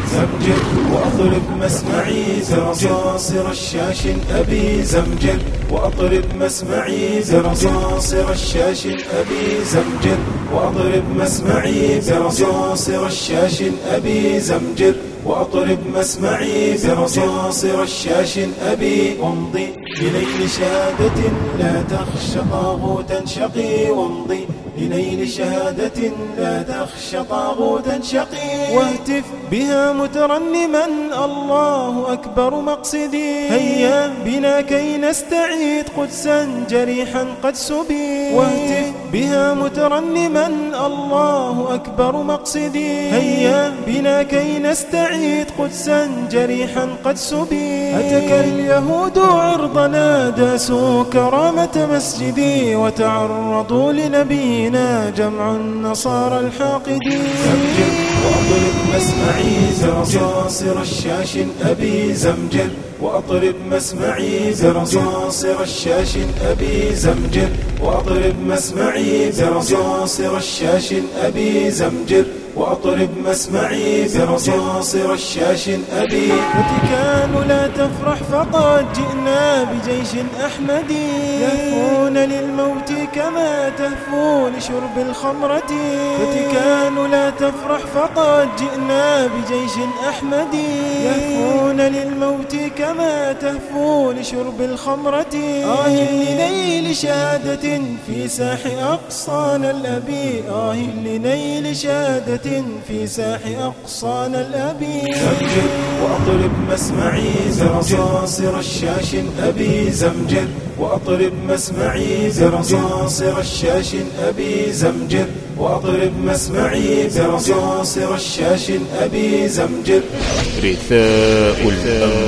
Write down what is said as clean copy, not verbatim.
زمجر وأطرب مسمعي برصاص رشاش أبي زمجر وأطرب مسمعي برصاص رشاش أبي زمجر وأطرب مسمعي برصاص رشاش أبي زمجر وأطرب مسمعي برصاص رشاش أبي وامضي لنيل شهادة لا تخشى طاغوتا شقي وامضي لنيل شهادة لا تخشى طاغوتا شقي واهتف بها مترنما الله أكبر مقصدي هيا بنا كي نستعيد قدسا جريحا قد سبي واهتف بها مترنما الله أكبر مقصدي هيا بنا كي نستعيد قدسا جريحا قد سبي هتك اليهود عرضنا داسوا كرامة مسجدي وتعرضوا لنبينا جمع النصارى الحاقدين زمجر وأطرب مسمعي برصاص رشاش أبي زمجر وأطرب مسمعي برصاص رشاش أبي زمجر وأطرب مسمعي برصاص رشاش أبي زمجر وأطرب مسمعي برصاص رشاش أبي فتكان لا تفرح فقد جئنا بجيش أحمدي يهفون للموت كما تهفو لشرب الخمرة فتكان لا تفرح فقد جئنا بجيش أحمدي يهفون للموت كما تهفو لشرب الخمرة لنيل شهادة في ساح أقصانا الأبي لنيل شهادة في ساح أقصانا الأبي زمجر وأطرب مسمعي برصاص رشاش أبي زمجر وأطرب مسمعي برصاص رشاش أبي زمجر وأطرب مسمعي برصاص رشاش أبي زمجر رثاء الأنبياء